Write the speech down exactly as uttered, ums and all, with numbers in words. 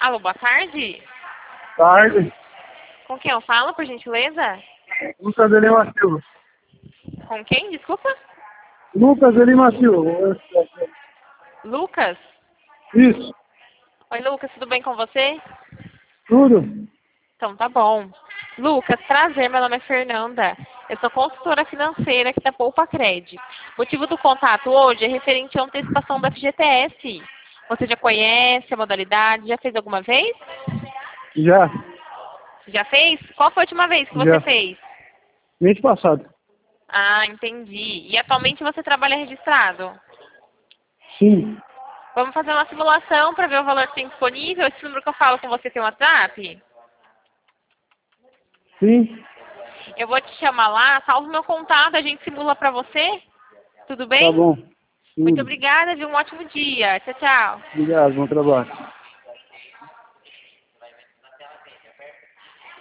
Alô, boa tarde. Tarde. Com quem eu falo, por gentileza? Lucas de Lima Silva. Com quem? Desculpa? Lucas de Lima Silva. Lucas? Isso. Oi, Lucas, tudo bem com você? Tudo. Então tá bom. Lucas, prazer, meu nome é Fernanda. Eu sou consultora financeira aqui da Poupa Cred. O motivo do contato hoje é referente à antecipação da F G T S. Você já conhece a modalidade? Já fez alguma vez? Já. Já fez? Qual foi a última vez que você Já. fez? Mês passado. Ah, entendi. E atualmente você trabalha registrado? Sim. Vamos fazer uma simulação para ver o valor que tem disponível. Esse número que eu falo com você tem WhatsApp? Sim. Eu vou te chamar lá, salve meu contato, a gente simula para você. Tudo Tá bem? bom. Muito Tudo. obrigada, viu? Um ótimo dia. Tchau, tchau. Obrigado. Bom trabalho.